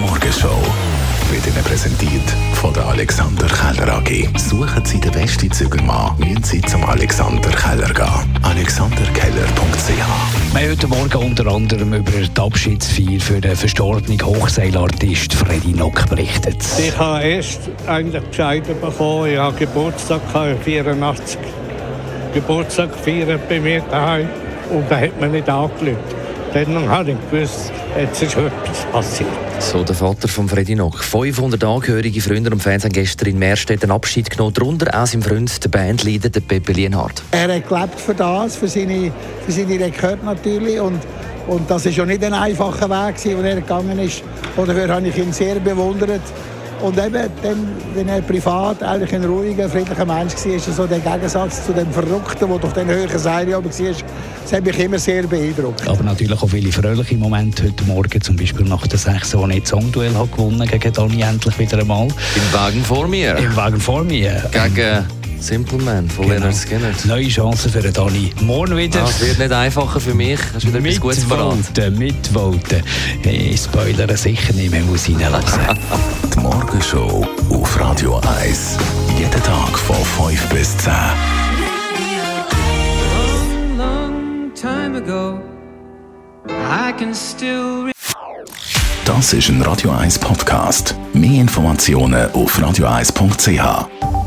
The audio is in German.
Morgenshow wird Ihnen präsentiert von der Alexander Keller AG. Suchen Sie den besten Zügelmann, müssen Sie zum Alexander Keller gehen. alexanderkeller.ch. Wir haben heute Morgen unter anderem über die Abschiedsfeier für den verstorbenen Hochseilartist Freddy Nock berichtet. Ich habe erst eigentlich Bescheid bekommen, ich habe Geburtstag, 84. Geburtstag feiern bei mir daheim und da hat man nicht angerufen. Dann habe ich gewusst, jetzt ist etwas passiert. So der Vater von Freddy Nock. 500 Angehörige Freunde am Fernsehen gestern in Meerstedt Abschied genommen. Darunter auch sein Freund, der Bandleader, der Pepe Lienhardt. Er hat gelebt für das, für seine Rekorde natürlich. Und das war ja nicht ein einfacher Weg, den er gegangen ist. Und dafür habe ich ihn sehr bewundert. Und eben, dann, wenn er privat eigentlich ein ruhiger, friedlicher Mensch war, ist er so der Gegensatz zu dem Verrückten, der durch den höheren Seil oben war. Das hat mich immer sehr beeindruckt. Aber natürlich auch viele fröhliche Momente heute Morgen, zum Beispiel nach der 6, wo ich das Songduell gewonnen gegen Dani endlich wieder einmal. Im Wagen vor mir. Im Wagen vor mir. Gegen Simple Man von Leonard Skinner. Neue Chance für den Dani. Morgen wieder. Es wird nicht einfacher für mich. Hast wieder etwas Gutes verraten. Mitvoten. Ich spoilere sicher nicht mehr, muss reinlassen. Die Morgenshow auf Radio 1. Jeden Tag von 5 bis 10. Das ist ein Radio 1 Podcast. Mehr Informationen auf radio1.ch.